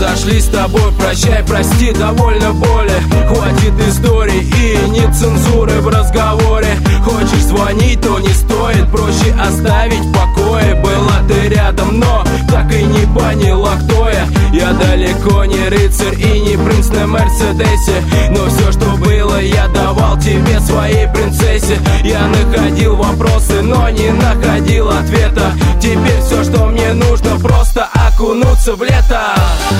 разошлись с тобой, прощай, прости, довольно боли. Хватит историй и нецензуры в разговоре. Хочешь звонить, то не стоит, проще оставить в покое. Была ты рядом, но так и не поняла, кто я. Я далеко не рыцарь и не принц на Мерседесе, но все, что было, я давал тебе, своей принцессе. Я находил вопросы, но не находил ответа. Теперь все, что мне нужно, просто окунуться в лето.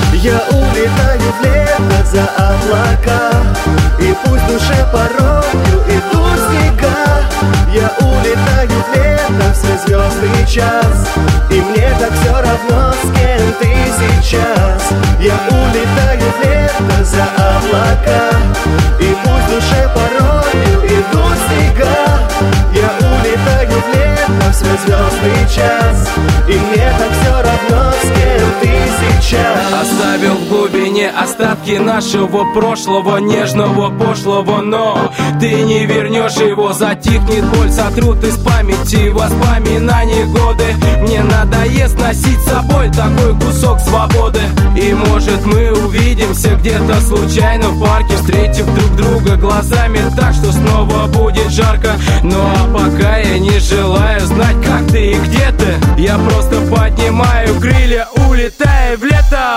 Я улетаю в лето за облака, и пусть в душе порою идут снега. Я улетаю в лето в свой звездный час, и мне так все равно, с кем ты сейчас. Я улетаю в лето за облака, и пусть в душе порою идут снега. Я улетаю в лето в свой звездный час, и мне так все равно, с кем ты сейчас. Оставил в глубине остатки нашего прошлого, нежного, пошлого, но ты не вернешь его. Затихнет боль, сотрут из памяти воспоминаний годы. Мне надоест носить с собой такой кусок свободы. И может мы увидимся где-то случайно в парке, встретив друг друга глазами так, что снова будет жарко. Ну а пока я не желаю знать, как ты и где ты. Я просто поднимаю крылья, улетая в лето.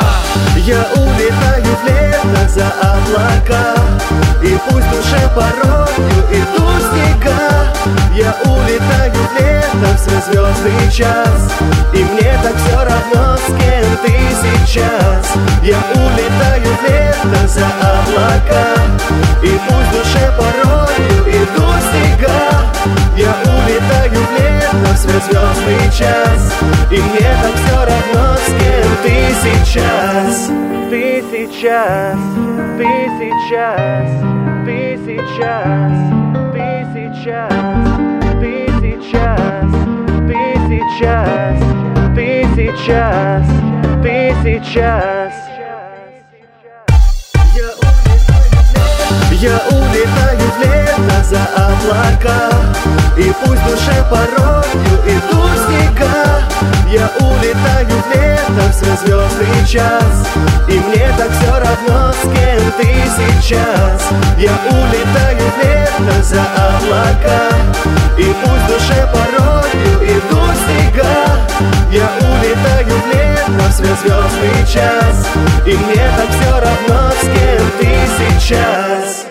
Я улетаю в лето за облака, и пусть в душе порою идут снега. Я улетаю в лето в свой звездный час, и мне так все равно, с кем ты сейчас. Я улетаю в лето за облака, и пусть в душе порою идут снега. Я улетаю в лето в свой звездный час, и мне так все равно, с кем ты сейчас. Ты сейчас, ты сейчас, ты сейчас, ты сейчас, ты сейчас, ты сейчас, ты сейчас, ты сейчас. Я улетаю в лето за облака, и пусть в душе порою идут снега. Я улетаю в лето в свой звездный час, и мне так все равно, с кем ты сейчас. Я улетаю в лето за облака, и пусть в душе порою идут снега. Я улетаю в лето в свой звездный час, и мне так все равно, с кем ты сейчас.